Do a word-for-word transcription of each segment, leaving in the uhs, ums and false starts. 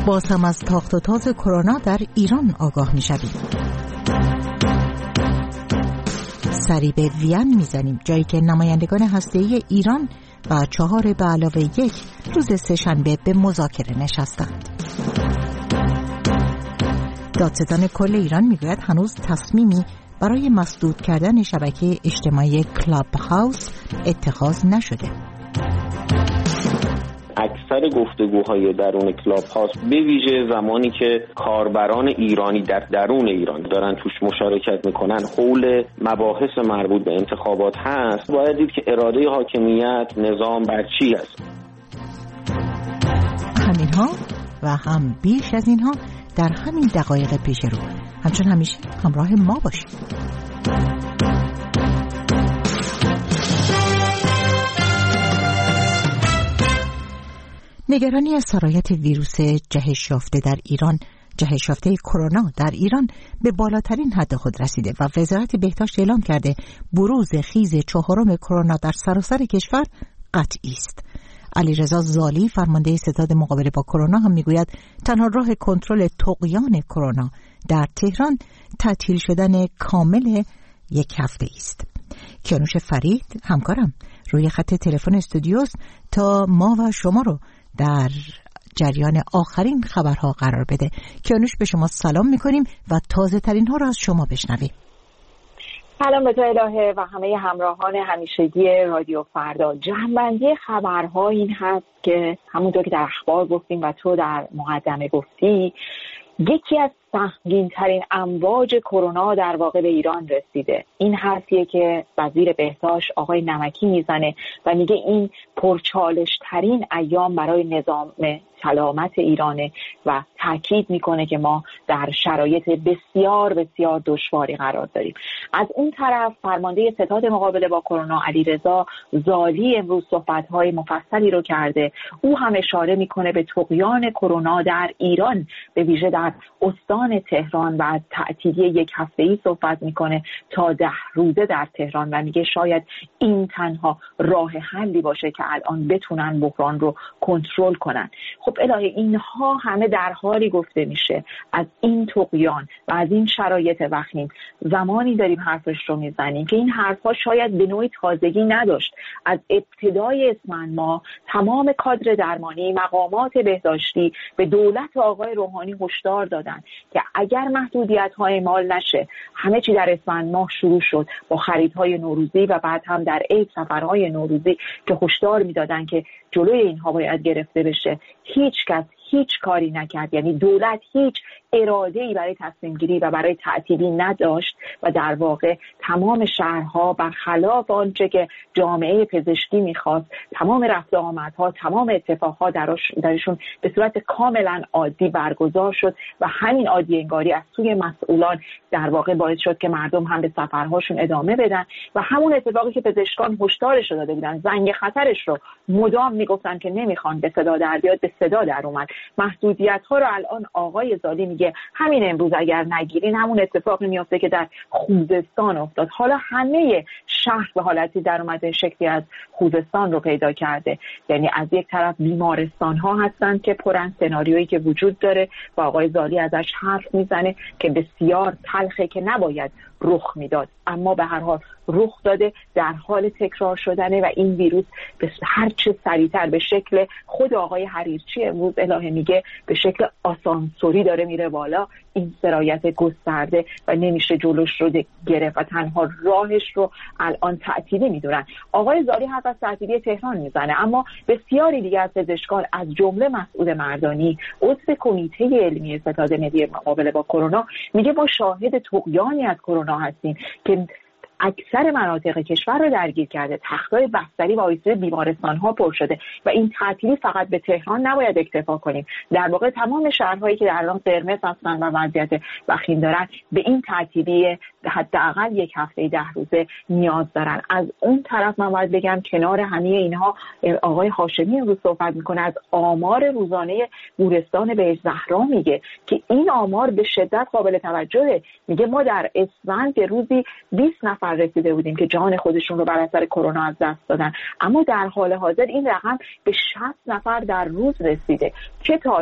باز هم از تاخت و تاز کرونا در ایران آگاه می شویم. سری به وین می زنیم، جایی که نمایندگان هسته‌ای ایران و چهار به علاوه یک روز سه‌شنبه به مذاکره نشستند. دادستان کل ایران میگوید هنوز تصمیمی برای مسدود کردن شبکه اجتماعی کلاب هاوس اتخاذ نشده. اکثر گفتگوهای درون کلاب هاوس به ویژه زمانی که کاربران ایرانی در درون ایران دارن توش مشارکت میکنن حول مباحث مربوط به انتخابات هست، باید دید که اراده حاکمیت نظام بر چی هست. همینها و هم بیش از اینها در همین دقایق پیش رو. همچون همیشه همراه ما باشید. نگرانی از سرایت ویروس جهش یافته در ایران، جهش یافته کرونا در ایران به بالاترین حد خود رسیده و وزارت بهداشت اعلام کرده بروز خیز چهارم کرونا در سراسر کشور قطعی است. علیرضا زالی فرمانده ستاد مقابله با کرونا هم میگوید تنها راه کنترل طغیان کرونا در تهران تعطیل شدن کامل یک هفته است. کیانوش فرید همکارم روی خط تلفن استودیوست تا ما و شما رو در جریان آخرین خبرها قرار بده. کیانوش، به شما سلام میکنیم و تازه ترین ها رو از شما بشنویم. سلام به تو الهه و همه همراهان همیشگی رادیو فردا. جمع‌بندی خبرها این هست که همونطور که در اخبار گفتیم و تو در مقدمه گفتی، یکی از سنگین ترین امواج کرونا در واقع به ایران رسیده. این حرفیه که وزیر بهداشت آقای نمکی میزنه و میگه این پرچالش ترین ایام برای نظام سلامت ایرانه و تاکید میکنه که ما در شرایط بسیار بسیار دشواری قرار داریم. از اون طرف فرمانده ستاد مقابله با کرونا علیرضا زالی امروز صحبت‌های مفصلی رو کرده. او هم اشاره میکنه به طغیان کرونا در ایران، به ویژه در استان تهران، و از تعطیلی یک هفته‌ای صحبت میکنه تا ده روزه در تهران و میگه شاید این تنها راه حلی باشه که الان بتونن بحران رو کنترل کنن. خب الهه اینها همه در حالی گفته میشه از این طغیان و از این شرایط وخیم زمانی داریم حرفش رو میزنیم که این حرفها شاید به نوعی تازگی نداشت. از ابتدای اسفند ماه تمام کادر درمانی، مقامات بهداشتی به دولت آقای روحانی هشدار دادن که اگر محدودیت‌ها اعمال نشه، همه چی در اسفند ماه شروع شد با خریدهای نوروزی و بعد هم در عید سفرهای نوروزی که هشدار میدادن که جلوی اینها باید گرفته بشه. هیچ کس هیچ کاری نکرد، یعنی دولت هیچ اراده‌ای برای تصمیم گیری و برای تعطیلی نداشت و در واقع تمام شهرها برخلاف آنچه که جامعه پزشکی میخواست، تمام رفت و آمدها، تمام اتفاقها درشون به صورت کاملا عادی برگزار شد و همین عادی انگاری از سوی مسئولان در واقع باعث شد که مردم هم به سفرهاشون ادامه بدن و همون اتفاقی که پزشکان هشدارش داده بودن، زنگ خطرش رو مدام میگفتن که نمیخوان به صدا در بیاد، به صدا در اومد. محدودیت ها رو الان آقای زالی میگه همین امروز اگر نگیرین همون اتفاقی میفته که در خوزستان افتاد. حالا همه شهر به حالتی در اومده شکلی از خوزستان رو پیدا کرده، یعنی از یک طرف بیمارستان ها هستن که پرن، سناریویی که وجود داره و آقای زالی ازش حرف میزنه که بسیار تلخه که نباید رخ میداد، اما به هر حال رخ داده، در حال تکرار شدنه و این ویروس به هر چه سریعتر به شکل خود آقای حریرچی امروز الهه میگه به شکل آسانسوری داره میره بالا. این سرایت گسترده و نمیشه جلوش رو گرفت و تنها راهش رو الان تعطیلی میدونن. آقای زالی حرف از تعطیلی تهران میزنه، اما بسیاری دیگه از پزشکان از جمله مسعود مردانی عضو کمیته علمی ستاد ملی مقابله با کرونا میگه ما شاهد طغیانی از کرونا هستیم که اکثر مناطق کشور رو درگیر کرده، تختای بستری و آیسی‌یو بیمارستان‌ها پر شده و این تعطیلی فقط به تهران نباید اکتفا کنیم. در واقع تمام شهرهایی که در الان قرمز هستن و وضعیت وخیم دارن به این تعطیلی حداقل یک هفته ده روزه نیاز دارن. از اون طرف من باید بگم کنار همه اینها آقای هاشمی امروز صحبت میکنه از آمار روزانه گورستان بهشت زهرا، میگه که این آمار به شدت قابل توجهه. میگه ما در اسفند به روزی بیست نفر رسیده بودیم که جان خودشون رو بر اثر کرونا از دست دادن، اما در حال حاضر این رقم به شصت نفر در روز رسیده که تازه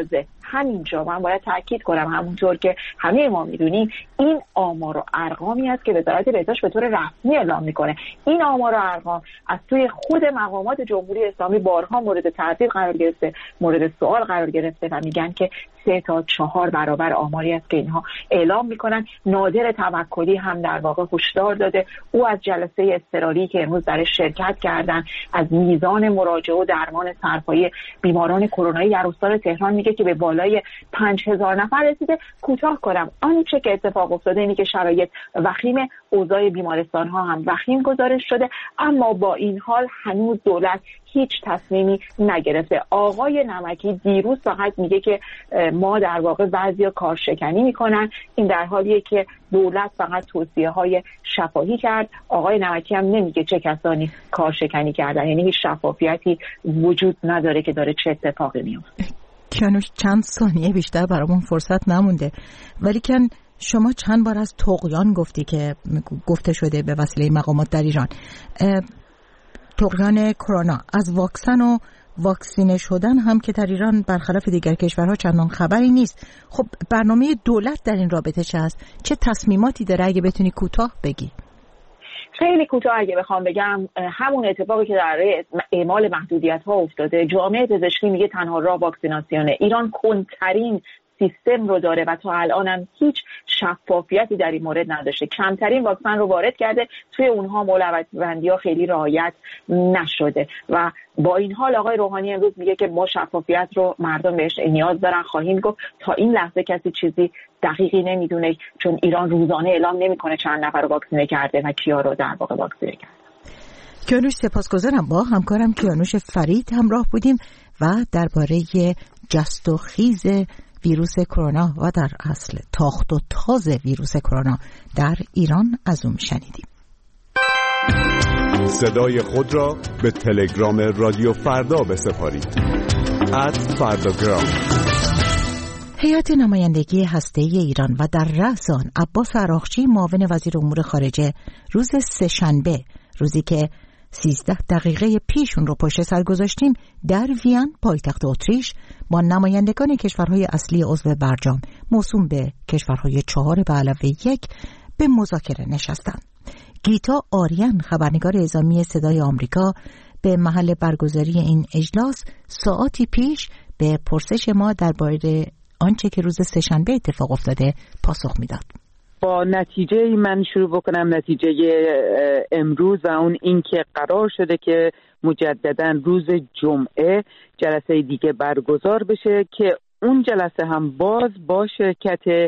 همینجا من باید تاکید کنم همونطور که همه ما میدونیم این آمار و ارقامی است که وزارت بهداشت به طور رسمی اعلام میکنه. این آمار و ارقام از توی خود مقامات جمهوری اسلامی بارها مورد تعدیل قرار گرفته، مورد سوال قرار گرفته و میگن که سه تا چهار برابر آماری است که اینها اعلام میکنن. نادر توکلی هم در واقع هشدار داده. او از جلسه اضطراری که امروز در شرکت کردن از میزان مراجعه و درمان سرپایی بیماران کرونایی در استان تهران میگه که به بالای پنج هزار نفر رسیده. کوتاه کنم آنچه که اتفاق افتاده اینه که شرایط وخیم، اوضاع بیمارستان ها هم وخیم گزارش شده، اما با این حال هنوز دولت هیچ تصمیمی نگرفته. آقای نمکی دیروز فقط میگه که ما در واقع بعضیا کارشکنی میکنن، این در حالیه که دولت فقط توصیه های شفاهی کرد. آقای نمکی هم نمیگه چه کسانی کارشکنی کردن، یعنی هیچ شفافیتی وجود نداره که داره چه اتفاقی میفته. کیانوش چند ثانیه بیشتر برامون فرصت نمونده، ولی کن شما چند بار از طغیان گفتی که گفته شده به وسیله مقامات در ایران، طغیان کرونا. از واکسن و واکسینه شدن هم که در ایران برخلاف دیگر کشورها چندان خبری نیست. خب برنامه دولت در این رابطه چه است؟ چه تصمیماتی داره؟ اگه بتونی کوتاه بگی. خیلی کوتاه اگه بخوام بگم، همون اتفاقی که در اعمال محدودیت‌ها افتاده. جامعه پزشکی میگه تنها راه واکسیناسیونه. ایران کندترین سیستم رو داره و تا الان هم هیچ شفافیتی در این مورد نداشته. کمترین واکسن رو وارد کرده، توی اونها مولویت‌بندی‌ها خیلی رعایت نشده و با این حال آقای روحانی امروز میگه که ما شفافیت رو مردم بهش نیاز دارن، خواهیم گفت. تا این لحظه کسی چیزی دقیقی نمیدونه، چون ایران روزانه اعلام نمیکنه چند نفر رو واکسینه کرده و کیا رو در واقع واکسینه کرده. کیانوش سپاسگزارم. با همکارم کیانوش فرید همراه بودیم و درباره جست و خیز ویروس کرونا و در اصل تاخت و تاز ویروس کرونا در ایران از اون شنیدیم. صدای خود را به تلگرام رادیو فردا بسپارید. ات فرداگرام. هیئت نمایندگی هسته‌ای ایران و در رأس آن عباس عراقچی معاون وزیر امور خارجه روز سه‌شنبه، روزی که سیزده دقیقه پیش اون رو پشت سر گذاشتیم، در وین پایتخت اتریش با نمایندگان کشورهای اصلی عضو برجام موسوم به کشورهای چهار به علاوه یک به مذاکره نشستند. گیتا آریان خبرنگار اعزامی صدای آمریکا به محل برگزاری این اجلاس ساعتی پیش به پرسش ما درباره آنچه که روز سه‌شنبه اتفاق افتاده پاسخ میداد. با نتیجه من شروع بکنم، نتیجه امروز و اون این که قرار شده که مجددا روز جمعه جلسه دیگه برگزار بشه که اون جلسه هم باز با شرکت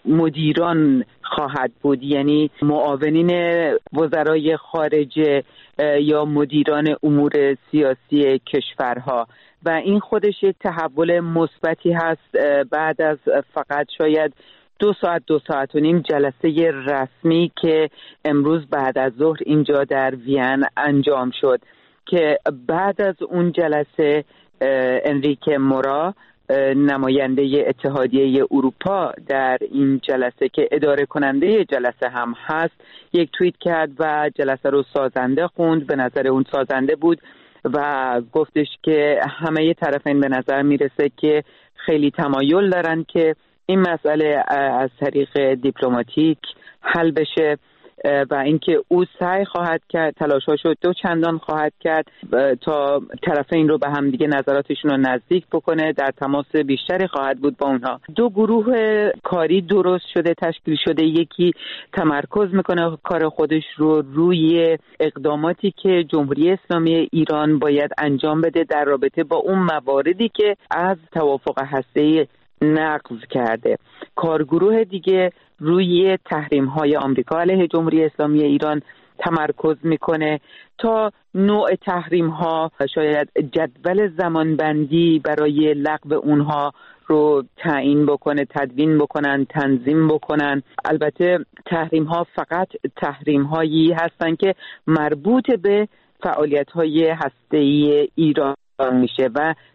مدیران خواهد بود، یعنی معاونین وزرای خارجه یا مدیران امور سیاسی کشورها و این خودش یک تحول مثبتی هست بعد از فقط شاید دو ساعت دو ساعت و نیم جلسه رسمی که امروز بعد از ظهر اینجا در وین انجام شد که بعد از اون جلسه انریکه مورا نماینده اتحادیه اروپا در این جلسه که اداره کننده جلسه هم هست یک توییت کرد و جلسه رو سازنده خوند. به نظر اون سازنده بود و گفتش که همه طرفین به نظر میرسه که خیلی تمایل دارن که این مسئله از طریق دیپلماتیک حل بشه و اینکه او سعی خواهد کرد، تلاشاشو دو چندان خواهد کرد تا طرفین رو به هم دیگه نظراتشون رو نزدیک بکنه، در تماس بیشتری خواهد بود با اونها. دو گروه کاری درست شده، تشکیل شده، یکی تمرکز میکنه کار خودش رو روی اقداماتی که جمهوری اسلامی ایران باید انجام بده در رابطه با اون مواردی که از توافق هسته‌ای نقض کرده. کارگروه دیگه روی تحریم‌های آمریکا علیه جمهوری اسلامی ایران تمرکز میکنه تا نوع تحریم‌ها، شاید جدول زمانبندی برای لغو اونها رو تعیین بکنه، تدوین بکنن، تنظیم بکنن. البته تحریم‌ها فقط تحریم‌هایی هستن که مربوط به فعالیت‌های هسته‌ای ایران میشه و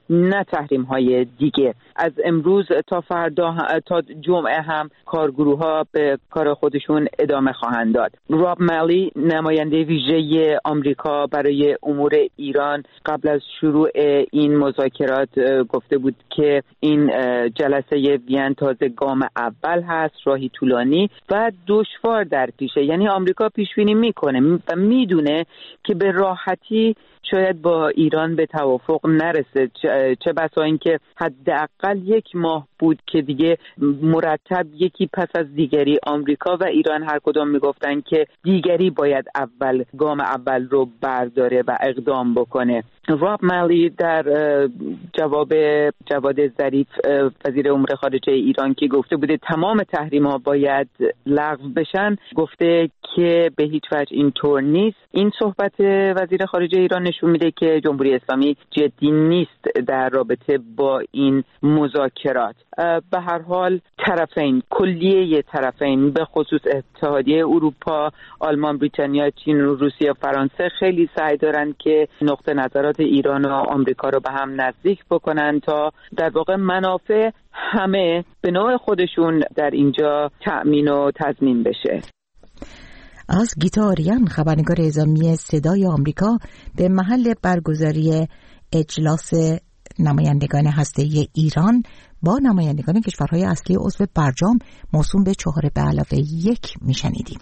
نه تحریم های دیگه. از امروز تا فردا تا جمعه هم کارگروه ها به کار خودشون ادامه خواهند داد. راب مالی نماینده ویژه آمریکا برای امور ایران قبل از شروع این مذاکرات گفته بود که این جلسه وین تازه گام اول هست، راهی طولانی و دشوار در پیشه. یعنی آمریکا پیش بینی میکنه و میدونه که به راحتی شاید با ایران به توافق نرسه، چه بسا اینکه حداقل یک ماه بود که دیگه مرتب یکی پس از دیگری آمریکا و ایران هر کدام میگفتن که دیگری باید اول گام اول رو برداره و اقدام بکنه. راب مالی در جواب جواد ظریف وزیر امور خارجه ایران که گفته بوده تمام تحریم ها باید لغو بشن، گفته که به هیچ وجه اینطور نیست. این صحبت وزیر خارجه ایران نشون میده که جمهوری اسلامی جدی نیست در رابطه با این مذاکرات. به هر حال طرفین، کلیه طرفین به خصوص اتحادیه اروپا، آلمان، بریتانیا، چین، روسیه و فرانسه خیلی سعی دارن که نقطه نظرات ایران و آمریکا رو به هم نزدیک بکنن تا در واقع منافع همه به نوع خودشون در اینجا تأمین و تضمین بشه. از گیتا آریان، خبرنگار اعزامی صدای آمریکا، به محل برگزاری اجلاس نمایندگان هسته‌ای ایران با نمایندگان کشورهای اصلی عضو برجام موسوم به چهار به علاوه یک میشنیدیم.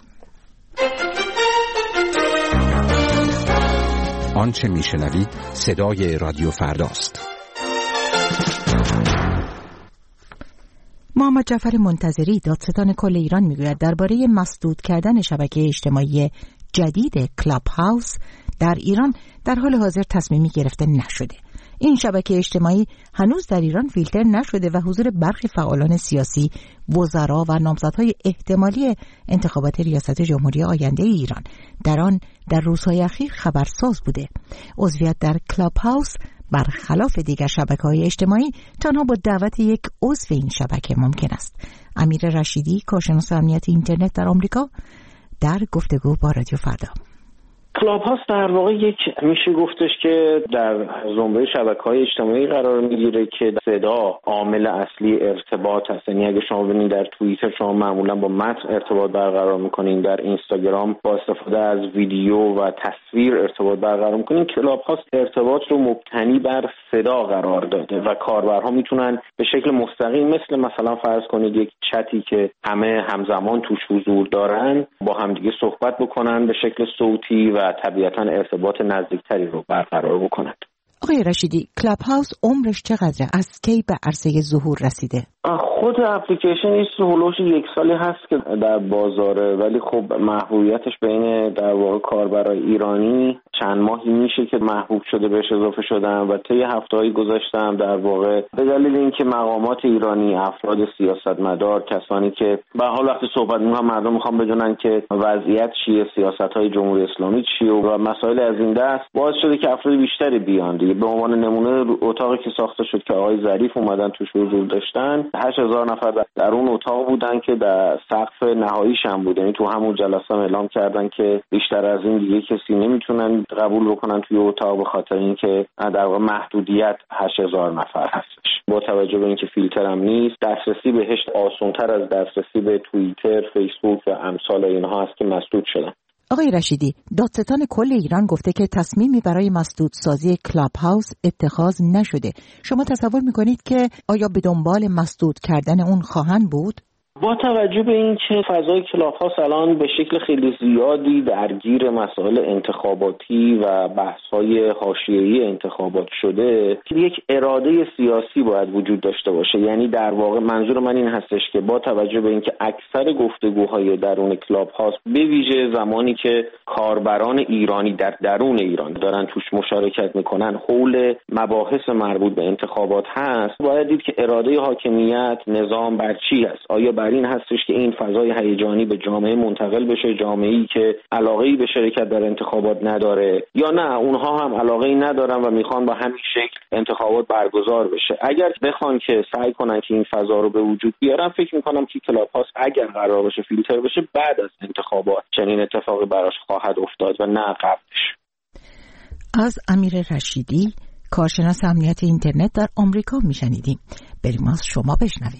آنچه میشنوید صدای رادیو فرداست. محمد جعفر منتظری، دادستان کل ایران، میگوید درباره مسدود کردن شبکه اجتماعی جدید کلاب هاوس در ایران در حال حاضر تصمیمی گرفته نشده. این شبکه اجتماعی هنوز در ایران فیلتر نشده و حضور برخی فعالان سیاسی، وزرا و نامزدهای احتمالی انتخابات ریاست جمهوری آینده ایران در آن در روزهای اخیر خبرساز بوده. عضویت در کلاب هاوس برخلاف دیگر شبکه‌های اجتماعی تنها با دعوت یک عضو این شبکه ممکن است. امیر رشیدی، کارشناس امنیت اینترنت در آمریکا، در گفتگو با رادیو فردا. کلاب هاوس در واقع یک میشه گفتش که در زمره شبکه‌های اجتماعی قرار میگیره که صدا عامل اصلی ارتباط هست. یعنی اگه شما ببینید در توییتر شما معمولا با متن ارتباط برقرار میکنین، در اینستاگرام با استفاده از ویدیو و تصویر ارتباط برقرار میکنین. کلاب هاوس ارتباط رو مبتنی بر صدا قرار داده و کاربرها میتونن به شکل مستقیم مثل مثلا فرض کنید یک چتی که همه همزمان توش حضور دارن با همدیگه صحبت بکنن به شکل صوتی و طبیعتاً ارتباط نزدیکتری رو برقرار بکنند. آقای رشیدی، کلاب هاوس عمرش چقدره؟ از کی به عرصه ظهور رسیده؟ خود اپلیکیشن ایست هولوش یک سالی هست که در بازاره، ولی خب محبوبیتش بین در واقع کاربرای ایرانی چند ماهی میشه که محبوب شده بهش اضافه شدن و طی هفته‌های گذشتم در واقع به دلیل اینکه مقامات ایرانی، افراد سیاستمدار، کسانی که به حال وقتی صحبت می‌کنن مردم میخوان بدونن که وضعیت چیه، سیاست‌های جمهوری اسلامی چیه و مسائل از این دست، باعث شده که افراد بیشتری بیان دیگه. به عنوان نمونه اتاقی که ساخته شد که آقای ظریف اومدن توش حضور داشتن، هشت هزار نفر در اون اتاق بودن که در سقف نهاییش هم بود. یعنی تو همون جلسه اعلام کردن که بیشتر از این دیگه کسی نمیتونن قبول بکنن توی اتاق به خاطر اینکه در واقع محدودیت هشت هزار نفر هستش. با توجه به اینکه فیلتر هم نیست، دسترسی بهش آسان‌تر از دسترسی به توییتر، فیسبوک و امثال اینها هست که مسدود شدن. آقای رشیدی، دادستان کل ایران گفته که تصمیمی برای مسدود سازی کلاب هاوس اتخاذ نشده. شما تصور میکنید که آیا به دنبال مسدود کردن اون خواهند بود؟ با توجه به این که فضای کلاب هاوس الان به شکل خیلی زیادی درگیر مسائل انتخاباتی و بحث‌های حاشیه‌ای انتخابات شده، یک اراده سیاسی باید وجود داشته باشه. یعنی در واقع منظور من این هستش که با توجه به اینکه اکثر گفتگوهای درون کلاب هاوس به ویژه زمانی که کاربران ایرانی در درون ایران دارن توش مشارکت میکنن حول مباحث مربوط به انتخابات هست، باید دید که اراده حاکمیت نظام بر چی است. آیا بر این هستش که این فضای هیجانی به جامعه منتقل بشه، جامعه‌ای که علاقه‌ای به شرکت در انتخابات نداره، یا نه اونها هم علاقه‌ای ندارن و میخوان با همین شکل انتخابات برگزار بشه. اگر بخوان که سعی کنن که این فضا رو به وجود بیارن، فکر میکنم که کلاب هاوس اگر قرار باشه فیلتر بشه بعد از انتخابات چنین اتفاقی براش خواهد افتاد و نه قبلش. از امیر رشیدی، کارشناس امنیت اینترنت در آمریکا میشنیدیم. بریم از شما بشنویم.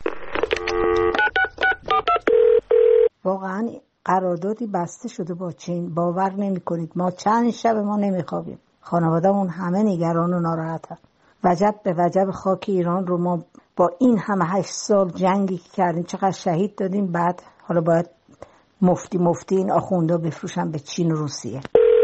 واقعا قراردادی بسته شده با چین، باور نمی کنید ما چند شب ما نمیخوابیم، خانواده‌مون همه نگران و ناراحتن. وجب به وجب خاک ایران رو ما با این همه هشت سال جنگی که کردیم چقدر شهید دادیم، بعد حالا باید مفتی مفتی این آخوندا بفروشن به چین و روسیه.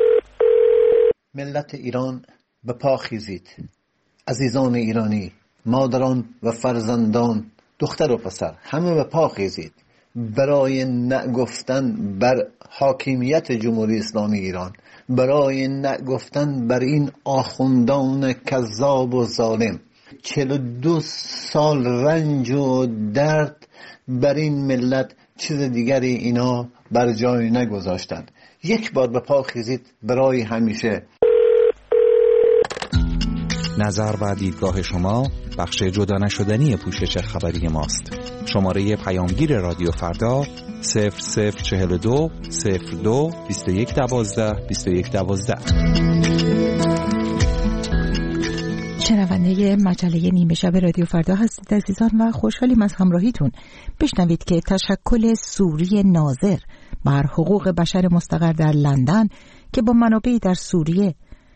ملت ایران به پا خیزید، عزیزان ایرانی، مادران و فرزندان، دختر و پسر، همه به پا خیزید برای نگفتن بر حاکمیت جمهوری اسلامی ایران، برای نگفتن بر این آخوندان کذاب و ظالم. چهل و دو سال رنج و درد بر این ملت، چیز دیگری اینا بر جای نگذاشتند. یک بار به پا خیزید برای همیشه. نظر و دیدگاه شما بخش جدا نشدنی پوشش خبری ماست. شماره پیامگیر رادیو فردا صفر صفر چهل و دو صفر دو بیست و یک دوازده بیست و یک دوازده. شنونده مجله نیمه شب رادیو فردا هستید عزیزان و خوشحالیم از همراهیتون. بشنوید که تشکل سوری ناظر بر حقوق بشر مستقر در لندن که با منابعی در سوریه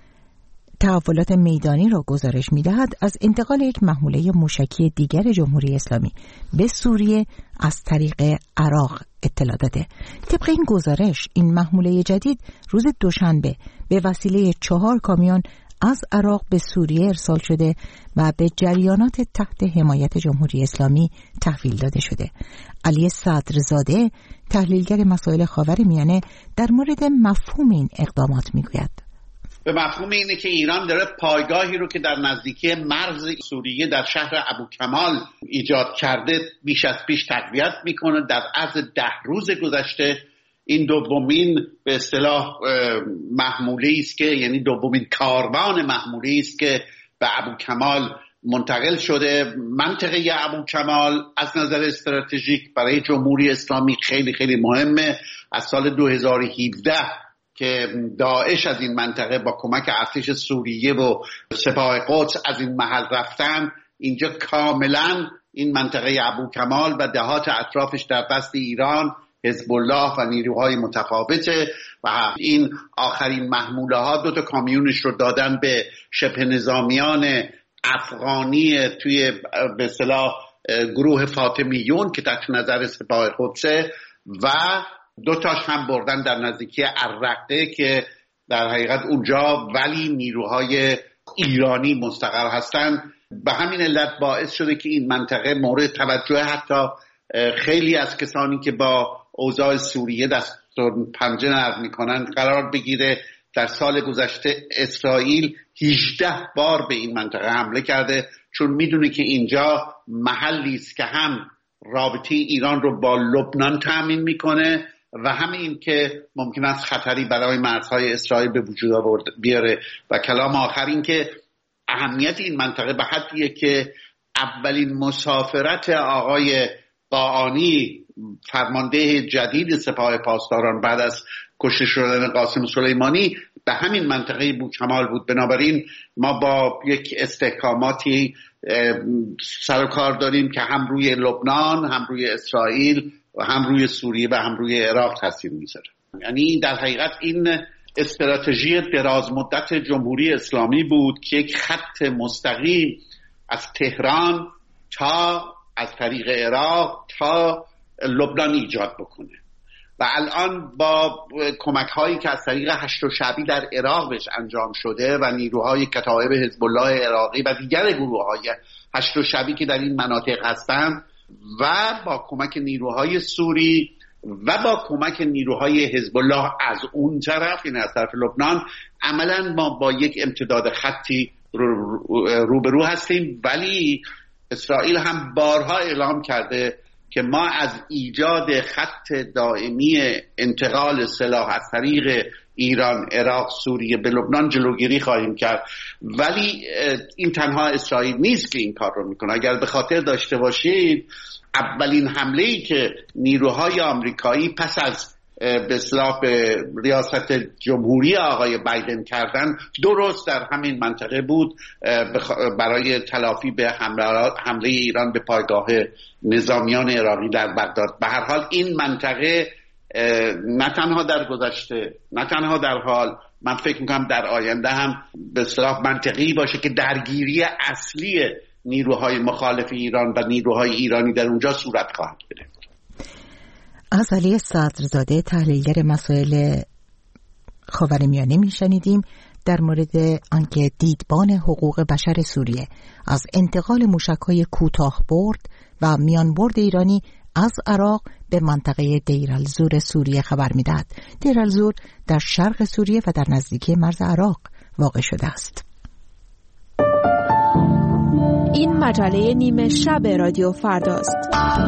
تحولات میدانی را گزارش می‌دهد، از انتقال یک محموله موشکی دیگر جمهوری اسلامی به سوریه از طریق عراق اطلاع داده. طبق این گزارش این محموله جدید روز دوشنبه به وسیله چهار کامیون از عراق به سوریه ارسال شده و به جریانات تحت حمایت جمهوری اسلامی تحویل داده شده. علی صدرزاده، تحلیلگر مسائل خاورمیانه، در مورد مفهوم این اقدامات میگوید. به مفهوم اینه که ایران داره پایگاهی رو که در نزدیکی مرز سوریه در شهر ابوکمال ایجاد کرده بیش از پیش تقویت میکنه. در عرض ده روز گذشته این دومین به اصطلاح محموله است که یعنی دومین کاروان محموله است که به ابوکمال منتقل شده. منطقه ابوکمال از نظر استراتژیک برای جمهوری اسلامی خیلی خیلی مهمه. از سال دو هزار و هفده که داعش از این منطقه با کمک ارتش سوریه و سپاه قدس از این محل رفتن، اینجا کاملا این منطقه ابوکمال و دهات اطرافش در دست ایران، حزب الله و نیروهای متفاوته و این آخرین محموله ها دو تا کامیونش رو دادن به شبه نظامیان افغانی توی به اصطلاح گروه فاطمیون که تحت نظر سپاه قدسه و دو تاش هم بردن در نزدیکی الرقه که در حقیقت اونجا ولی نیروهای ایرانی مستقر هستن. به همین علت باعث شده که این منطقه مورد توجه حتی خیلی از کسانی که با اوضاع سوریه دست پنجه نرم میکنن قرار بگیره. در سال گذشته اسرائیل هجده بار به این منطقه حمله کرده چون میدونه که اینجا محلی است که هم رابطه ایران رو با لبنان تامین میکنه و همین که ممکن است خطری برای مرزهای اسرائیل به وجود بیاره. و کلام آخر این که اهمیت این منطقه به حدیه که اولین مسافرت آقای قاآنی فرمانده جدید سپاه پاسداران بعد از کشته شدن قاسم سلیمانی به همین منطقه بوکمال بود. بنابراین ما با یک استحکاماتی سر و کار داریم که هم روی لبنان، هم روی اسرائیل و هم روی سوریه و هم روی عراق تاثیر میذاره. یعنی در حقیقت این استراتژی دراز مدت جمهوری اسلامی بود که یک خط مستقیم از تهران تا از طریق عراق تا لبنان ایجاد بکنه و الان با کمک هایی که از طریق هشت شعبی در عراق بهش انجام شده و نیروهای کتایب حزب الله عراقی و دیگر گروه های هشت شعبی که در این مناطق هستند و با کمک نیروهای سوری و با کمک نیروهای حزب الله از اون طرف، یعنی از طرف لبنان، عملا ما با یک امتداد خطی روبرو رو هستیم. ولی اسرائیل هم بارها اعلام کرده که ما از ایجاد خط دائمی انتقال سلاح از طریق ایران، عراق، سوریه به لبنان جلوگیری خواهیم کرد. ولی این تنها اسرائیل نیست که این کار رو میکنه. اگر به خاطر داشته باشید اولین حمله‌ای که نیروهای آمریکایی پس از به اصطلاح به ریاست جمهوری آقای بایدن کردن درست در همین منطقه بود برای تلافی به حمله ایران به پایگاه نظامیان عراقی در بغداد. به هر حال این منطقه نه تنها در گذشته نه تنها در حال، من فکر میکنم در آینده هم به اصطلاح منطقی باشه که درگیری اصلی نیروهای مخالف ایران و نیروهای ایرانی در اونجا صورت خواهد گرفت. از علی صدرزاده تحلیلگر مسائل خاورمیانه میشنیدیم در مورد آنکه دیدبان حقوق بشر سوریه از انتقال موشک‌های کوتاه برد و میان برد ایرانی از عراق به منطقه دیر الزور سوریه خبر میدهد. دیر الزور در شرق سوریه و در نزدیکی مرز عراق واقع شده است. این مجله نیمه شب رادیو فرداست.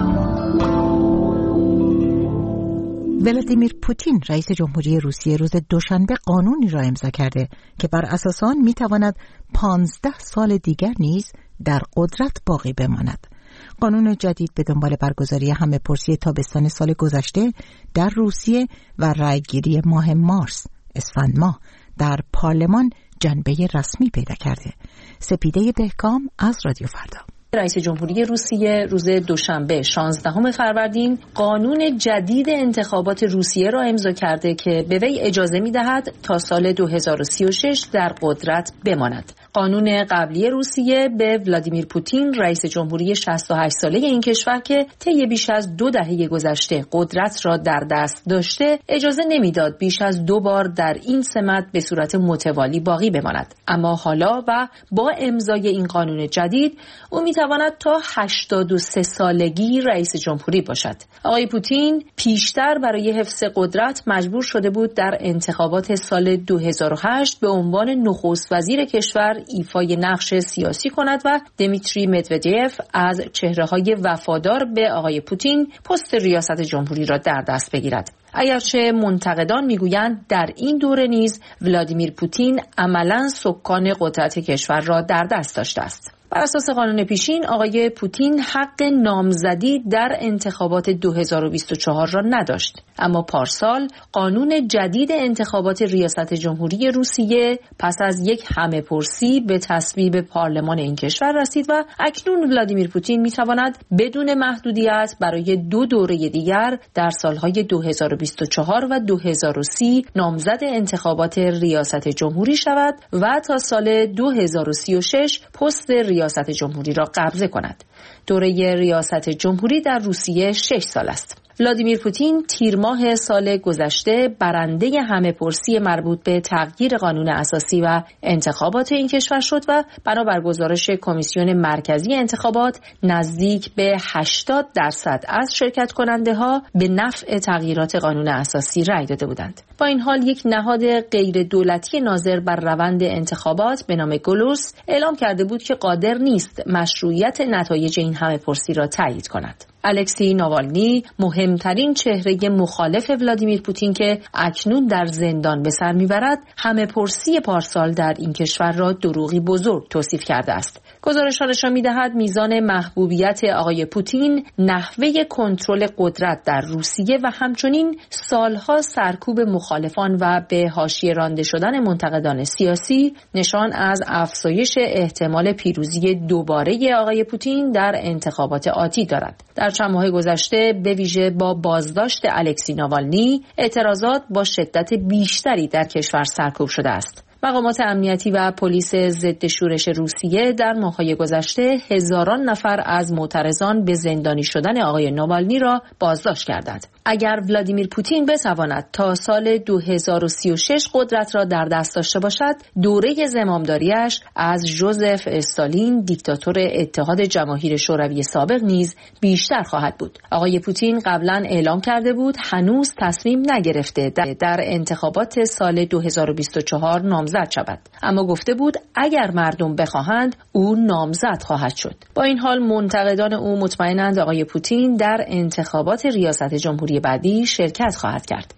ولادیمیر پوتین رئیس جمهوری روسیه روز دوشنبه قانونی را امضا کرده که بر اساس آن میتواند پانزده سال دیگر نیز در قدرت باقی بماند. قانون جدید به دنبال برگزاری همه‌پرسی تابستان سال گذشته در روسیه و رأیگیری ماه مارس اسفند ماه در پارلمان جنبه رسمی پیدا کرده. سپیده بهکام از رادیو فردا. رئیس جمهوری روسیه روز دوشنبه شانزدهم فروردین قانون جدید انتخابات روسیه را امضا کرده که به وی اجازه می‌دهد تا سال دو هزار و سی و شش در قدرت بماند. قانون قبلی روسیه به ولادیمیر پوتین رئیس جمهوری شصت و هشت ساله این کشور که طی بیش از دو دهه گذشته قدرت را در دست داشته اجازه نمیداد بیش از دو بار در این سمت به صورت متوالی باقی بماند. اما حالا و با امضای این قانون جدید او میتواند تا هشتاد و سه سالگی رئیس جمهوری باشد. آقای پوتین پیشتر برای حفظ قدرت مجبور شده بود در انتخابات سال دو هزار و هشت به عنوان نخست وزیر کشور ایفای نقش سیاسی کند و دمیتری مدودیف از چهره‌های وفادار به آقای پوتین پست ریاست جمهوری را در دست بگیرد. اگرچه منتقدان میگویند در این دوره نیز ولادیمیر پوتین عملاً سکان قدرت کشور را در دست داشته است. بر اساس قانون پیشین آقای پوتین حق نامزدی در انتخابات دو هزار و بیست و چهار را نداشت، اما پارسال قانون جدید انتخابات ریاست جمهوری روسیه پس از یک همه‌پرسی به تصویب پارلمان این کشور رسید و اکنون ولادیمیر پوتین میتواند بدون محدودیت برای دو دوره دیگر در سالهای دو هزار و بیست و چهار و دو هزار و سی نامزد انتخابات ریاست جمهوری شود و تا سال دو هزار و سی و شش پست ریاست جمهوری را قبضه کند. دوره ریاست جمهوری در روسیه شش سال است. ولادیمیر پوتین تیر ماه سال گذشته برنده همه‌پرسی مربوط به تغییر قانون اساسی و انتخابات این کشور شد و بنابر گزارش کمیسیون مرکزی انتخابات نزدیک به هشتاد درصد از شرکت کننده ها به نفع تغییرات قانون اساسی رأی داده بودند. با این حال یک نهاد غیر دولتی ناظر بر روند انتخابات به نام گلوس اعلام کرده بود که قادر نیست مشروعیت نتایج این همه‌پرسی را تایید کند. الکسی ناوالنی مهمترین چهره مخالف ولادیمیر پوتین که اکنون در زندان به سر میبرد همه‌پرسی پارسال در این کشور را دروغی بزرگ توصیف کرده است. گزارش‌ها نشان می‌دهد میزان محبوبیت آقای پوتین، نحوه کنترل قدرت در روسیه و همچنین سالها سرکوب مخالفان و به حاشیه رانده شدن منتقدان سیاسی نشان از افزایش احتمال پیروزی دوباره آقای پوتین در انتخابات آتی دارد. در چند ماه گذشته به ویژه با بازداشت الکسی ناوالنی اعتراضات با شدت بیشتری در کشور سرکوب شده است. مقامات امنیتی و پلیس ضد شورش روسیه در ماه‌های گذشته هزاران نفر از معترضان به زندانی شدن آقای ناوالنی را بازداشت کردند. اگر ولادیمیر پوتین بتواند تا سال دو هزار و سی و شش قدرت را در دست داشته باشد، دوره زمامداریش از ژوزف استالین دیکتاتور اتحاد جماهیر شوروی سابق نیز بیشتر خواهد بود. آقای پوتین قبلا اعلام کرده بود هنوز تصمیم نگرفته در انتخابات سال دو هزار و بیست و چهار نامزد شود، اما گفته بود اگر مردم بخواهند او نامزد خواهد شد. با این حال منتقدان او مطمئنند آقای پوتین در انتخابات ریاست جمهوری بعدی شرکت خواهد کرد.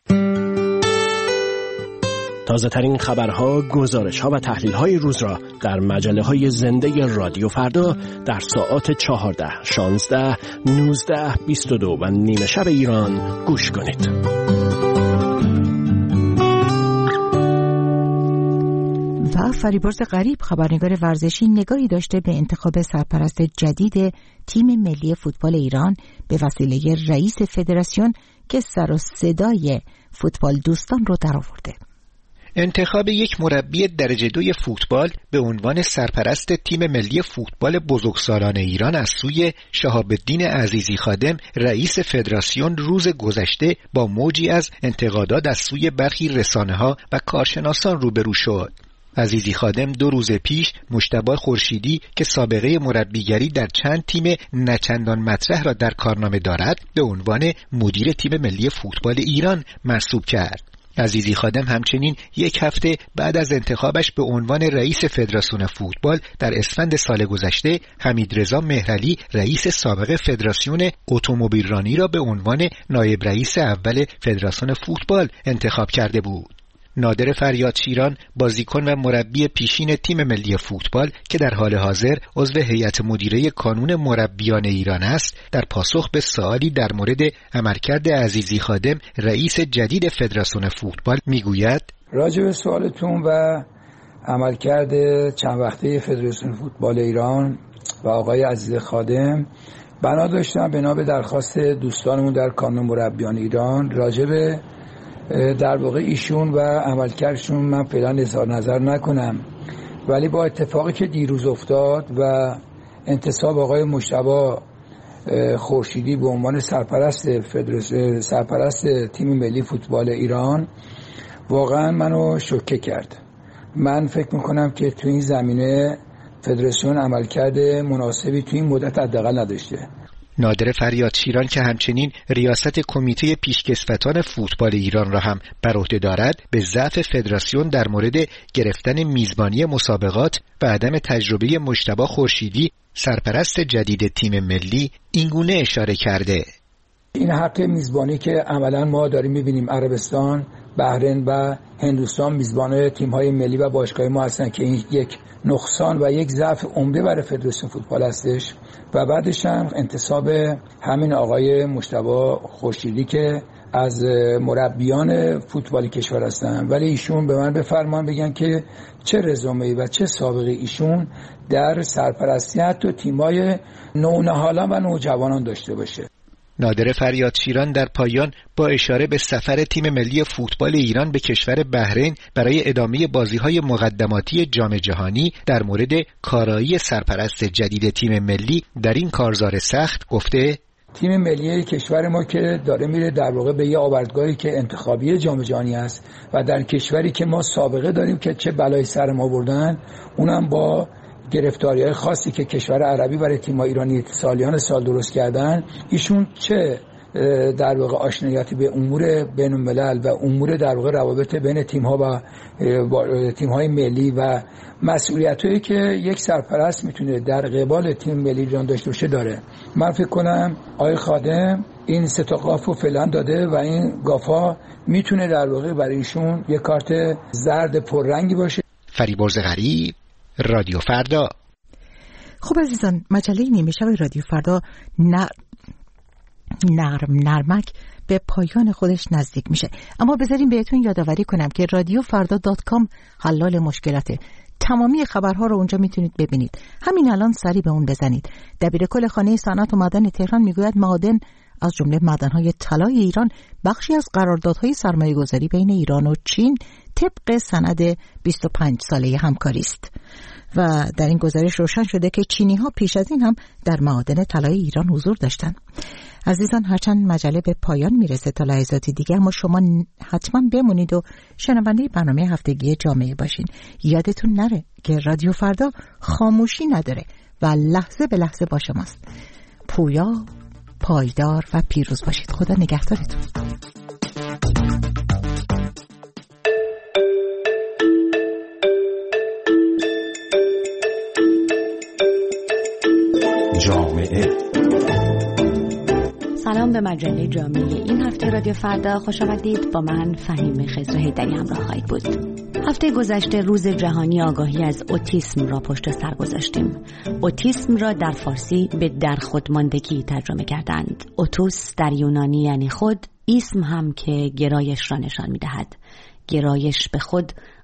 تازه ترین خبرها، گزارش‌ها و تحلیل‌های روز را در مجله‌های زنده رادیو فردا در ساعات چهارده، شانزده، نوزده، بیست و دو و نیمه شب ایران گوش کنید. و فریبرز غریب خبرنگار ورزشی نگاهی داشته به انتخاب سرپرست جدید تیم ملی فوتبال ایران به وسیله رئیس فدراسیون که سر و صدای فوتبال دوستان رو درآورده. انتخاب یک مربی درجه دوی فوتبال به عنوان سرپرست تیم ملی فوتبال بزرگسالان ایران از سوی شهاب الدین عزیزی خادم رئیس فدراسیون روز گذشته با موجی از انتقادات از سوی برخی رسانه‌ها و کارشناسان روبرو شد. عزیزی خادم دو روز پیش مجتبی خورشیدی که سابقه مربیگری در چند تیم نچندان مطرح را در کارنامه دارد به عنوان مدیر تیم ملی فوتبال ایران منصوب کرد. عزیزی خادم همچنین یک هفته بعد از انتخابش به عنوان رئیس فدراسیون فوتبال در اسفند سال گذشته حمیدرضا مهرعلی رئیس سابق فدراسیون اتومبیلرانی را به عنوان نایب رئیس اول فدراسیون فوتبال انتخاب کرده بود. نادر فریاد شیران بازیکن و مربی پیشین تیم ملی فوتبال که در حال حاضر عضو هیئت مدیره کانون مربیان ایران است در پاسخ به سوالی در مورد عملکرد عزیزی خادم رئیس جدید فدراسیون فوتبال میگوید راجع به سوالتون و عملکرد چند وقته فدراسیون فوتبال ایران و آقای عزیزی خادم بنا داشتم بنا به درخواست دوستانمون در کانون مربیان ایران راجع به در واقع ایشون و عملکردشون من فعلا اظهار نظر نکنم، ولی با اتفاقی که دیروز افتاد و انتصاب آقای مجتبی خورشیدی به عنوان سرپرست فدراسیون سرپرست تیم ملی فوتبال ایران واقعا منو شوکه کرد. من فکر میکنم که تو این زمینه فدراسیون عملکرد مناسبی تو این مدت حداقل نداشته. نادر فریاد شیران که همچنین ریاست کمیته پیشکسوتان فوتبال ایران را هم بر عهده دارد به ضعف فدراسیون در مورد گرفتن میزبانی مسابقات و عدم تجربه مجتبی خورشیدی سرپرست جدید تیم ملی اینگونه اشاره کرده. این حق میزبانی که عملا ما داریم می‌بینیم عربستان، بحرین و هندوستان میزبان تیم‌های ملی و باشگاه ما هستن که این یک نقصان و یک ضعف عمده برای فدراسیون فوتبال هستش و بعدش هم انتصاب همین آقای مجتبی خورشیدی که از مربیان فوتبال کشور هستن، ولی ایشون به من بفرمان بگن که چه رزومه‌ای و چه سابقه ایشون در سرپرستی حتی تیم‌های نونهالان و نوجوانان داشته باشه. نادر فریاد شیران در پایان با اشاره به سفر تیم ملی فوتبال ایران به کشور بحرین برای ادامه بازی‌های مقدماتی جام جهانی در مورد کارایی سرپرست جدید تیم ملی در این کارزار سخت گفته تیم ملی کشور ما که داره میره در واقع به یه آوردگاهی که انتخابی جام جهانی است و در کشوری که ما سابقه داریم که چه بلای سر ما بردن، اونم با گرفتاری‌های خاصی که کشور عربی برای تیم ایرانی سالیان سال درست کردن، ایشون چه در واقع آشناییتی به امور بین الملل و امور در واقع روابط بین تیم‌ها و تیم‌های ملی و مسئولیتایی که یک سرپرست میتونه در قبال تیم ملی ایران داشته باشه داره. من فکر کنم آقای خادم این سه تا قافو فعلا داده و این قافا میتونه در واقع برای ایشون یک کارت زرد پررنگی باشه. فریبرز غریب، رادیو فردا. خب عزیزان، مجله نیمه شب رادیو فردا نرم نرم نرمک به پایان خودش نزدیک میشه، اما بذاریم بهتون یادآوری کنم که رادیو فردا دات کام حلال مشکلاته. تمامی خبرها رو اونجا میتونید ببینید. همین الان سری به اون بزنید. دبیرکل خانه صنعت و معدن تهران میگوید معادن از جمله معدن‌های طلای ایران بخشی از قراردادهای سرمایه‌گذاری بین ایران و چین طبق سند بیست و پنج ساله همکاری است. و در این گزارش روشن شده که چینی‌ها پیش از این هم در معادن طلای ایران حضور داشتند. عزیزان، هرچند مجله به پایان میرسه تا لحظاتی دیگه، اما شما حتما بمونید و شنونده برنامه هفتگی جامعه باشین. یادتون نره که رادیو فردا خاموشی نداره و لحظه به لحظه با شماست. پویا، پایدار و پیروز باشید. خدا نگهدارتون. جامعه. سلام به مجله جامعه این هفته رادیو فردا، خوش آمدید. با من فهیم خضر حیدری همراه خواهید بود. هفته گذشته روز جهانی آگاهی از اوتیسم را پشت سر گذاشتیم. اوتیسم را در فارسی به در خودماندگی ترجمه کردند. اوتوس در یونانی یعنی خود، اسم هم که گرایش را نشان می‌دهد. گرایش به خود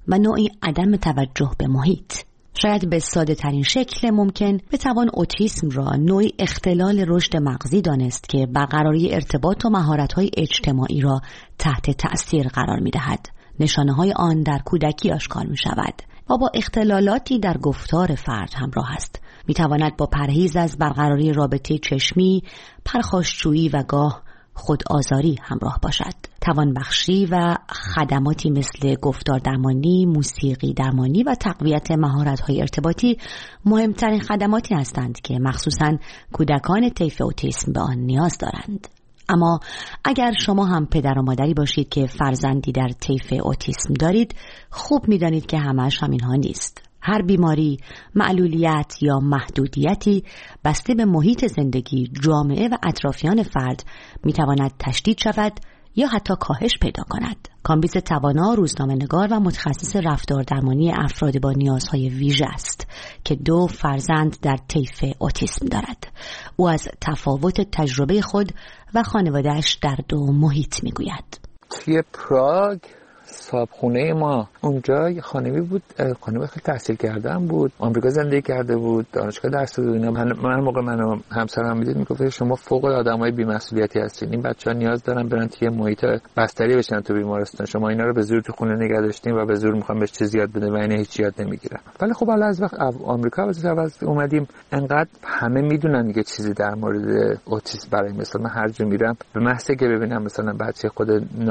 و نوعی عدم توجه به محیط. شاید به ساده ترین شکل ممکن بتوان اوتیسم را نوعی اختلال رشد مغزی دانست که برقراری ارتباط و مهارت‌های اجتماعی را تحت تأثیر قرار می‌دهد. نشانه‌های آن در کودکی آشکار می‌شود و با اختلالاتی در گفتار فرد همراه است. می‌تواند با پرهیز از برقراری رابطه چشمی، پرخاشجویی و گاه خود آزاری همراه باشد. توانبخشی و خدماتی مثل گفتار درمانی، موسیقی درمانی و تقویت مهارت‌های ارتباطی مهمترین خدماتی هستند که مخصوصاً کودکان طیف اوتیسم به آن نیاز دارند. اما اگر شما هم پدر و مادری باشید که فرزندی در طیف اوتیسم دارید، خوب می‌دانید که همه‌اش همین‌ها نیست. هر بیماری، معلولیت یا محدودیتی بسته به محیط زندگی، جامعه و اطرافیان فرد میتواند تشدید شود یا حتی کاهش پیدا کند. کامبیز توانا روزنامه‌نگار و متخصص رفتار درمانی افراد با نیازهای ویژه است که دو فرزند در طیف اوتیسم دارد. او از تفاوت تجربه خود و خانواده‌اش در دو محیط میگوید. توی پراگ صاحبخونه ما اونجا یه خانمی بود، خانم خیلی تحصیل کردن بود، آمریکا زندگی کرده بود، دانشگاه درس داده بود. من من موقع منو همسرم میدید میگفت شما فوق العاده آدمای بی‌مسئولیتی هستین، این بچه‌ها نیاز دارن برن توی محیط بستری بشن تو بیمارستان، شما اینا رو به زور تو خونه نگه داشتین و به زور میخوام بهش چیزی یاد بدین و اینا هیچ یاد نمیگیرن. ولی خب حالا از وقت آمریکا از اومدیم انقدر همه میدونن دیگه چیزی در مورد اوتیسم. برای مثلا من هر جا میرم به محض که ببینم مثلا بچه خود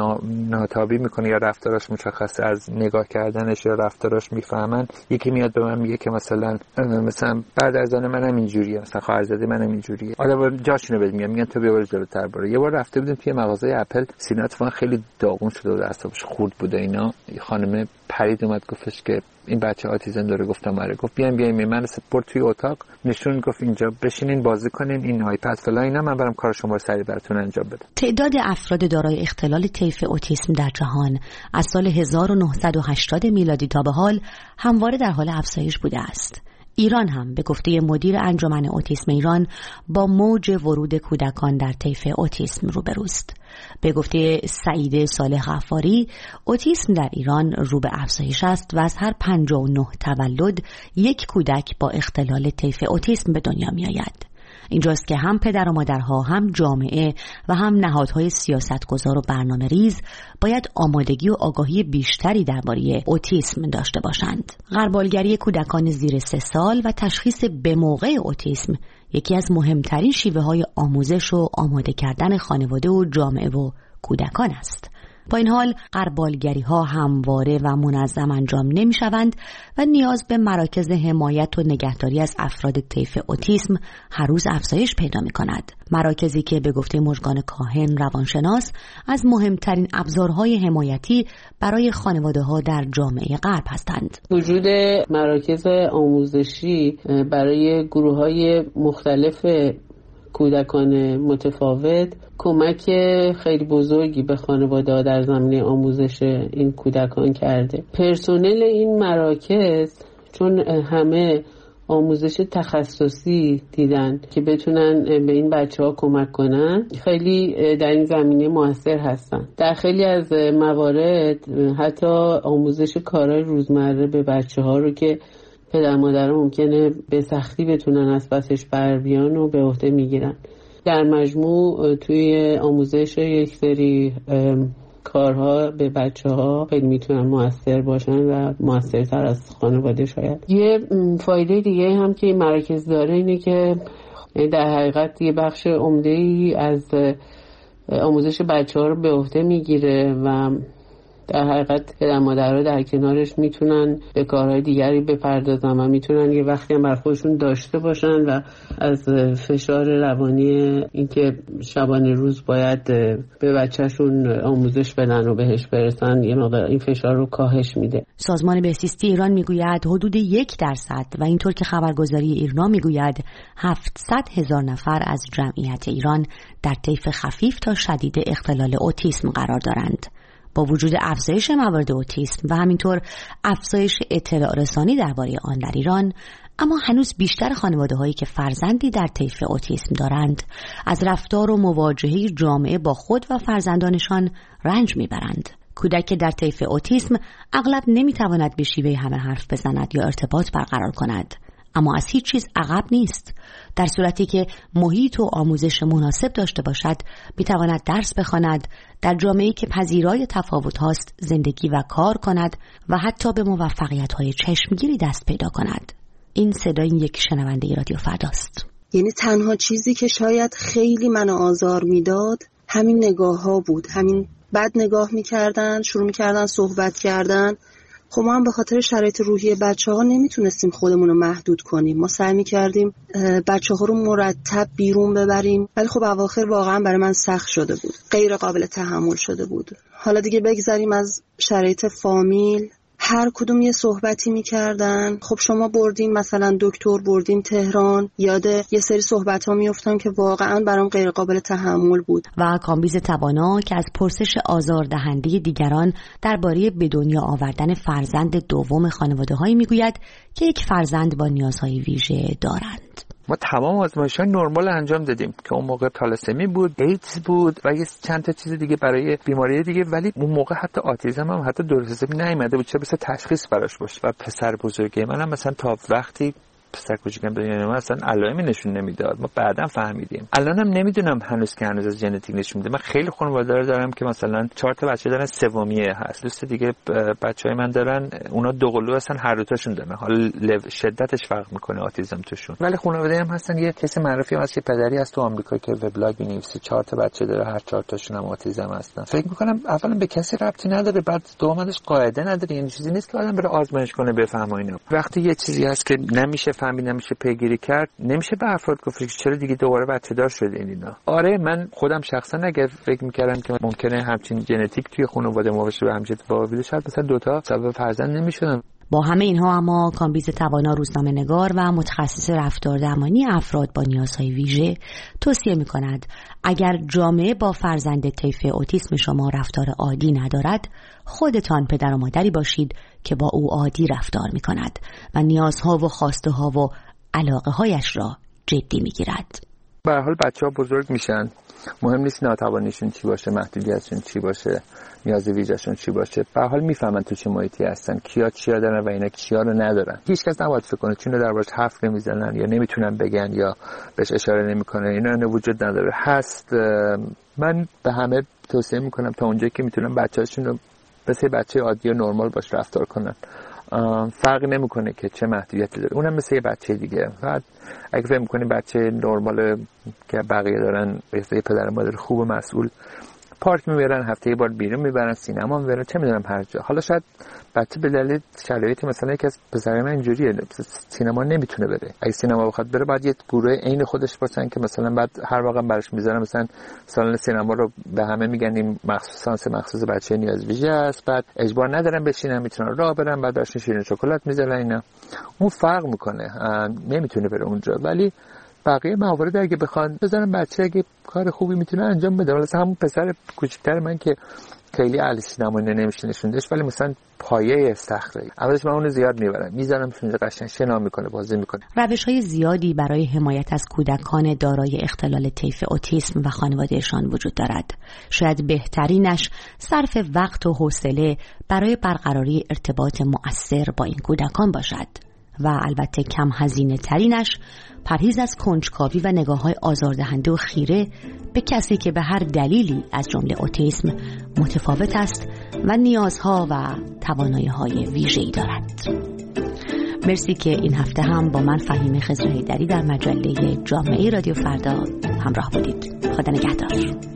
ناتابی میکنه یا رفتاراش مشخصه از نگاه کردنش یا رفتاراش میفهمن، یکی میاد به من میگه که مثلا مثلا برادرزن منم اینجوریه، مثلا خواهرزاده منم اینجوریه، حالا جاشونو بهت میگم، میگن تو بیا برو جلوتر برو. یه بار رفته بودیم توی مغازه اپل، سینات من خیلی داغون شده و اعصابش خورد بوده اینا، یه خانم پرید اومد گفتش که این بچه آتیزم داره. گفتم آره. گفت بیاین بیاین. من سپورت توی اتاق نشون، گفت اینجا بشینین بازی کنین، این آیپد فلان اینا، من برام کار شما رو سریع براتون انجام بدم. تعداد افراد دارای اختلال طیف اوتیسم در جهان از سال هزار و نهصد و هشتاد میلادی تا به حال همواره در حال افزایش بوده است. ایران هم به گفته مدیر انجمن اوتیسم ایران با موج ورود کودکان در طیف اوتیسم روبروست. به گفته سعیده صالح غفاری، اوتیسم در ایران رو به افزایش است و از هر پنجاه و نه تولد یک کودک با اختلال طیف اوتیسم به دنیا می آید. اینجاست که هم پدر و مادرها، هم جامعه و هم نهادهای سیاستگزار و برنامه ریز باید آمادگی و آگاهی بیشتری درباره اوتیسم داشته باشند. غربالگری کودکان زیر سه سال و تشخیص به موقع اوتیسم یکی از مهمترین شیوه های آموزش و آماده کردن خانواده و جامعه و کودکان است. با این حال غربالگری ها همواره و منظم انجام نمی شوند و نیاز به مراکز حمایت و نگهداری از افراد طیف اوتیسم هر روز افزایش پیدا می کند. مراکزی که به گفته مژگان کاهن روانشناس از مهمترین ابزارهای حمایتی برای خانواده ها در جامعه غرب هستند. وجود مراکز آموزشی برای گروه های مختلف کودکان متفاوت کمک خیلی بزرگی به خانواده در زمینه آموزش این کودکان کرده. پرسنل این مراکز چون همه آموزش تخصصی دیدن که بتونن به این بچه ها کمک کنن، خیلی در این زمینه موثر هستن. در خیلی از موارد حتی آموزش کارهای روزمره به بچه ها رو که پدر مادر ممکنه به سختی بتونن از پسش بر بیان و به عهده میگیرن. در مجموع توی آموزش یک سری کارها به بچه ها خیلی میتونن موثر باشن و موثرتر از خانواده شاید. یه فایده دیگه هم که این مراکز داره اینه که در حقیقت یه بخش عمده‌ای از آموزش بچه ها رو به عهده میگیره و در حقیقت پدر مادرها در کنارش میتونن به کارهای دیگری بپردازن و میتونن یه وقتی هم بر خودشون داشته باشن و از فشار روانی اینکه شبانه روز باید به بچهشون آموزش بدن و بهش برسن یه مقدار این فشار رو کاهش میده. سازمان بهزیستی ایران میگوید حدود یک درصد و اینطور که خبرگزاری ایرنا میگوید هفتصد هزار نفر از جمعیت ایران در طیف خفیف تا شدید اختلال اوتیسم قرار دارند. با وجود افزایش موارد اوتیسم و همینطور افزایش اطلاع رسانی درباره آن در ایران، اما هنوز بیشتر خانواده هایی که فرزندی در طیف اوتیسم دارند از رفتار و مواجهه جامعه با خود و فرزندانشان رنج میبرند. کودک که در طیف اوتیسم اغلب نمیتواند به شیوه همه حرف بزند یا ارتباط برقرار کند، اما از هیچ چیز عقب نیست. در صورتی که محیط و آموزش مناسب داشته باشد، میتواند درس بخواند، در جامعه‌ای که پذیرای تفاوت هاست زندگی و کار کند و حتی به موفقیت‌های چشمگیری دست پیدا کند. این صدای یک شنونده رادیو فرداست. یعنی تنها چیزی که شاید خیلی منو آزار میداد همین نگاه ها بود، همین بد نگاه میکردن، شروع میکردن صحبت کردن. خب ما هم به خاطر شرایط روحی بچه ها نمیتونستیم خودمون رو محدود کنیم. ما سعی میکردیم بچه ها رو مرتب بیرون ببریم، ولی خب اواخر واقعا برای من سخت شده بود، غیر قابل تحمل شده بود. حالا دیگه بگذاریم از شرایط فامیل، هر کدوم یه صحبتی میکردن. خب شما بردین مثلا دکتر، بردین تهران، یاد یه سری صحبت ها میافتم که واقعا برام غیر قابل تحمل بود. و کامبیز توانا که از پرسش آزاردهنده دیگران درباره به دنیا آوردن فرزند دوم خانواده هایی میگوید که یک فرزند با نیازهای ویژه دارند. ما تمام آزمایش‌های نرمال انجام دادیم که اون موقع تالاسمی بود، ایدز بود و یه چند تا چیز دیگه برای بیماری دیگه، ولی اون موقع حتی آتیسم هم حتی درست حسابی نیومده بود چه بسا تشخیص براش باشه. و پسر بزرگی منم مثلا تا وقتی پسر کوچیکم دنیا من اصلا علائمی نشون نمیداد، ما بعداً فهمیدیم. الانم نمیدونم هنوز که هنوز از ژنتیک نشون میده. من خیلی خانواده دارم که مثلا چهار تا بچه دارن، سومیه هست. دوست دیگه بچهای من دارن، اونا دو قلو هستن، هر دو تاشون دارن. حالا شدتش فرق میکنه آتیسم توشون. ولی خانواده هم هستن. یه کسی معرفی هست که پدری از تو آمریکا که وبلاگ می‌نویسه، چهار تا بچه داره، هر چهار تاشون هم آتیسم هستن. فکر میکنم اولا به کسی ربطی نداره، بعد دومش قاعده نداره. یعنی چیزی نیست که آدم بره آزمایش کنه بفهمه اینا. وقتی یه چیزی هست که نمیشه فهمید، نمیشه پیگیری کرد، نمیشه به افراد گفت که چرا دیگه دوباره بچه دار شده اینا. آره من خودم شخصا اگر فکر میکردم که ممکنه همچین ژنتیک توی خانواده ما باشه و همچین اتفاقی بیفته، شاید مثلا دوتا سبب فرزند نمیشدن. با همه اینها اما کامبیز توانا روزنامه نگار و متخصص رفتار درمانی افراد با نیازهای ویژه توصیه می‌کند اگر جامعه با فرزند طیف اوتیسم شما رفتار عادی ندارد، خودتان پدر و مادری باشید که با او عادی رفتار می‌کند و نیازها و خواسته‌ها و علاقه‌هایش را جدی می‌گیرد. به هر حال بچه‌ها بزرگ میشن، مهم نیست ناتوانیشون چی باشه، محدودیتشون چی باشه، نیاز ویژه‌شون چی باشه، به هر حال میفهمن تو چه محیطی هستن، کیا چیا دارن و اینا چیا رو ندارن. هیچ کس نباید فکر کنه چون دربارش حرف نمیزنن یا نمیتونن بگن یا بهش اشاره نمیکنه اینا نه وجود نداره. هست. من به همه توصیه میکنم تا اونجایی که میتونن بچه‌هاشون رو مثل بچه عادی و نرمال باش رفتار کنن. فرق نمیکنه که چه محدودیتی داره، اونم مثل یه بچه دیگه. بعد اگه فکر میکنی بچه نرمال که بقیه دارن، مثل پدر و مادر خوب و مسئول، پارک میبرن، هفته یه بار بیرون میبرن، سینما میبرن، چه میدونم هر جا. حالا شاید بچه به دلیل شرایطی مثلا یکی از پسرای من اینجوریه، سینما نمیتونه بره. اگه سینما بخواد بره باید یه گروه عین خودش باشن که مثلا بعد هر واقع براش میذارن، مثلا سالن سینما رو به همه میگن این مخصوص مخصوص بچه نیاز ویژه است، بعد اجبار ندارن بشینن، میتونن راه برن، بعد داشتن شیرین شکلات میذارن اینا. اون فرق میکنه، نمیتونه بره اونجا. ولی بقیه موارد اگه بخوان بذارن بچه اگه کار خوبی میتونه انجام بده. مثلا همون پسر کوچیک‌تر من که خیلی اهل سینما نمیشه نشوندش، ولی مثلا پایه استخره اولش من اونو زیاد میبرم، میذارم اونجا قشنگ شنا میکنه، بازی میکنه. روش‌های زیادی برای حمایت از کودکان دارای اختلال طیف اوتیسم و خانوادهشان وجود دارد. شاید بهترینش صرف وقت و حوصله برای برقراری ارتباط مؤثر با این کودکان باشد و البته کم هزینه ترینش پرهیز از کنجکاوی و نگاه‌های آزاردهنده و خیره به کسی که به هر دلیلی از جمله اوتیسم متفاوت است و نیازها و توانایی‌های ویژه‌ای دارد. مرسی که این هفته هم با من فهیمه خضرهیدری در مجله جامعه رادیو فردا همراه بودید. خدا نگهدار.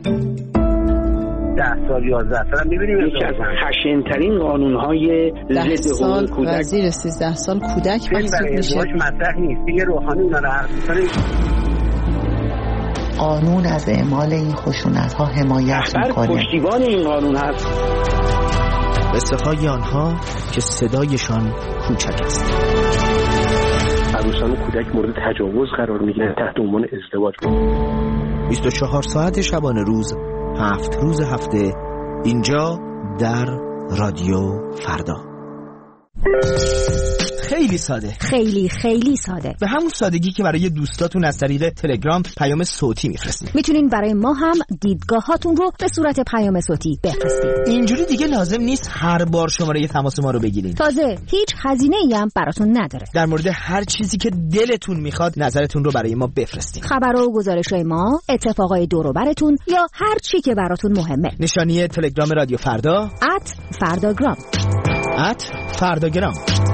ده سال یازده سال می‌بینیم یکی از خشن‌ترین قانون‌های ضد حقوق کودک و زیر سیزده سال کودک محسوب میشه. مطرح نیست دیگه، روحانی اونا رو حرف می‌زنه. قانون از اعمال این خشونت‌ها حمایت می‌کنه. پشتیبان این قانون هست. قصه‌های آنها که صدایشان کوچک است. عروسان و کودک مورد تجاوز قرار می‌گیرن تحت عنوان ازدواج. بیست و چهار ساعت شبانه روز، هفت روز هفته، اینجا در رادیو فردا. خیلی ساده، خیلی خیلی ساده، به همون سادگی که برای دوستاتون از طریق تلگرام پیام صوتی میفرستید. میتونین برای ما هم دیدگاهاتون رو به صورت پیام صوتی بفرستید. اینجوری دیگه لازم نیست هر بار شماره تماس ما رو بگیرین. تازه هیچ هزینه‌ای هم براتون نداره. در مورد هر چیزی که دلتون میخواد نظرتون رو برای ما بفرستید. خبر و گزارش‌های ما، اتفاقای دور و براتون یا هر چی که براتون مهمه. نشانی تلگرام رادیو فردا ات فرداگرام ات فرداگرام